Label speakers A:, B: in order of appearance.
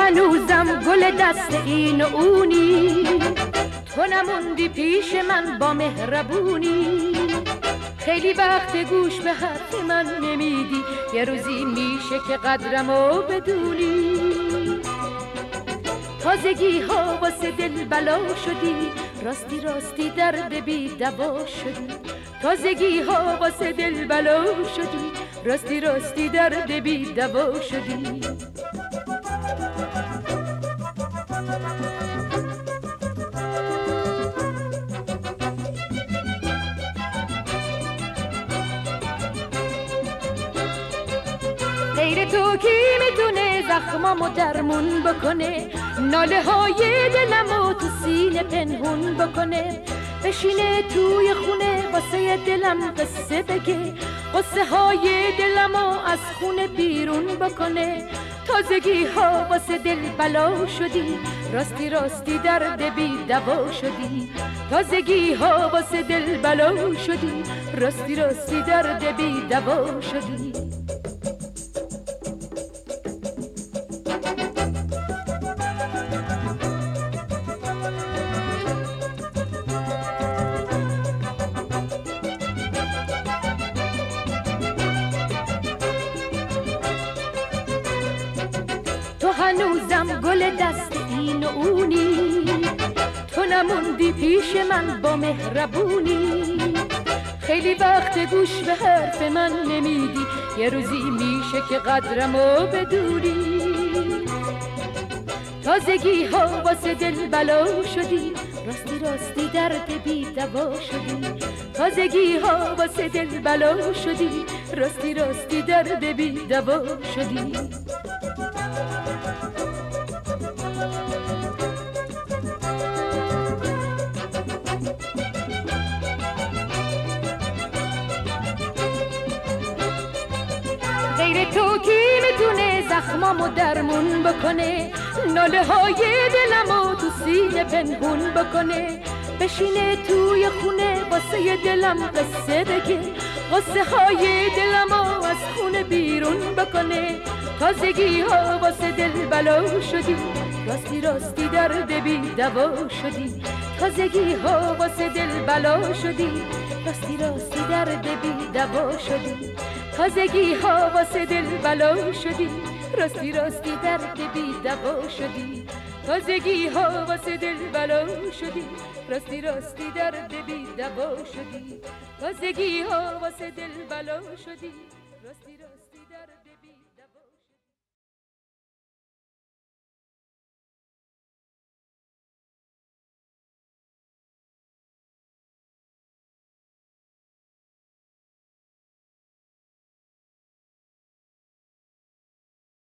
A: هنوزم گل دست این و اونی، تو نموندی پیش من با مهربونی. خیلی وقت گوش به حرف من نمیدی، یه روزی میشه که قدرمو بدونی. تازگی ها واسه دل بلا شدی، راستی راستی درد بی دوا شدی. تازگی ها واسه دل بلا شدی، راستی راستی درد بی دوا شدی. غیر تو کی میتونه زخمامو درمون بکنه، ناله های دلمو تو سینه پنهون بکنه. بشینه توی خونه واسه دلم قصه بگه، قصه های دلمو از خونه بیرون بکنه. تازگی ها واسه دل بلا شدی، راستی راستی درد بی دوا شدی. تازگی ها واسه دل بلا شدی، راستی راستی درد بی دوا شدی. تو هنوزم گل دست این و اونی، تو نموندی پیش من با مهربونی. خیلی وقت گوش به حرف من نمیدی، یه روزی میشه که قدرمو بدونی. تازگی ها واسه دل بلا شدی، راستی راستی درد بی دوا شدی. تازگی ها واسه دل بلا شدی، راستی راستی درد بی دوا شدی. غیر تو کی میتونه زخمامو درمون بکنه، ناله های دلمو تو سینه پنهون بکنه. بشینه توی خونه واسه دلم قصه بگه، قصه های دلمو از خونه بیرون بکنه. تازگی ها واسه دل بلا شدی، راستی راستی درد بی دوا شدی. تازگی ها واسه دل بلا شدی، راستی راستی درد بی دوا شدی. تازگی ها واسه دل بلا شدی، راستی راستی درد بی دوا شدی. تازگی ها واسه دل بلا شدی، راستی راستی درد بی دوا شدی. تازگی ها واسه دل بلا شدی، راستی راستی